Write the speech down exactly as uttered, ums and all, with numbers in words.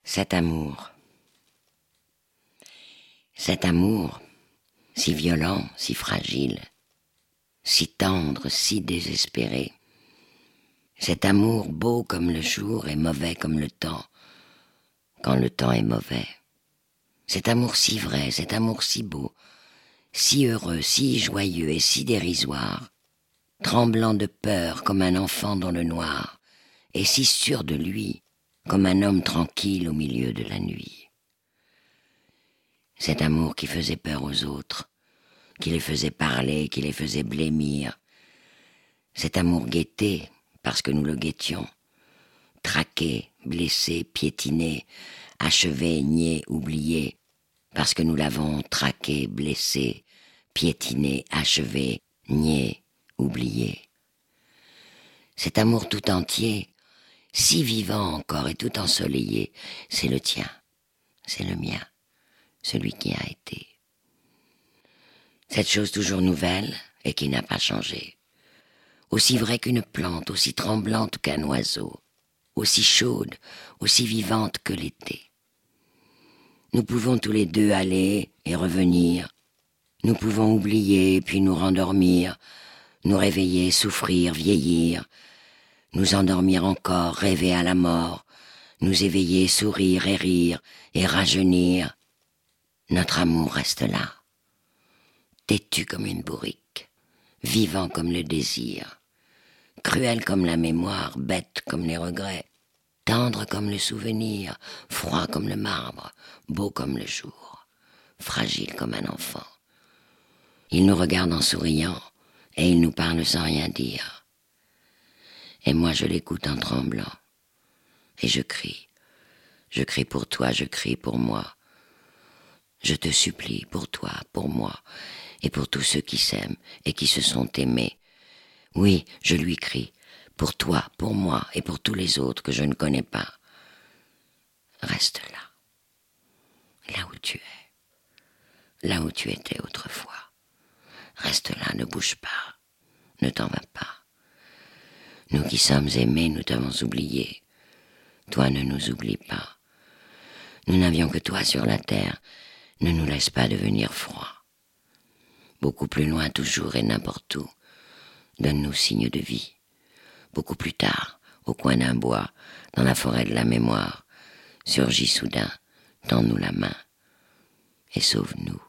Cet amour. Cet amour, si violent, si fragile, si tendre, si désespéré. Cet amour beau comme le jour et mauvais comme le temps, quand le temps est mauvais. Cet amour si vrai, cet amour si beau, si heureux, si joyeux et si dérisoire, tremblant de peur comme un enfant dans le noir, et si sûr de lui, comme un homme tranquille au milieu de la nuit. Cet amour qui faisait peur aux autres, qui les faisait parler, qui les faisait blêmir. Cet amour guetté, parce que nous le guettions, traqué, blessé, piétiné, achevé, nié, oublié, parce que nous l'avons traqué, blessé, piétiné, achevé, nié, oublié. Cet amour tout entier, si vivant encore et tout ensoleillé, c'est le tien, c'est le mien, celui qui a été. Cette chose toujours nouvelle et qui n'a pas changé, aussi vraie qu'une plante, aussi tremblante qu'un oiseau, aussi chaude, aussi vivante que l'été. Nous pouvons tous les deux aller et revenir, nous pouvons oublier puis nous rendormir, nous réveiller, souffrir, vieillir, nous endormir encore, rêver à la mort, nous éveiller, sourire et rire et rajeunir. Notre amour reste là, têtu comme une bourrique, vivant comme le désir, cruel comme la mémoire, bête comme les regrets, tendre comme le souvenir, froid comme le marbre, beau comme le jour, fragile comme un enfant. Il nous regarde en souriant et il nous parle sans rien dire. Et moi je l'écoute en tremblant. Et je crie. Je crie pour toi, je crie pour moi. Je te supplie pour toi, pour moi, et pour tous ceux qui s'aiment et qui se sont aimés. Oui, je lui crie, pour toi, pour moi, et pour tous les autres que je ne connais pas. Reste là, là où tu es, là où tu étais autrefois. Reste là, ne bouge pas, ne t'en vas pas. Nous qui sommes aimés, nous t'avons oublié. Toi, ne nous oublie pas. Nous n'avions que toi sur la terre. Ne nous laisse pas devenir froid. Beaucoup plus loin toujours et n'importe où, donne-nous signe de vie. Beaucoup plus tard, au coin d'un bois, dans la forêt de la mémoire, surgis soudain, tends-nous la main et sauve-nous.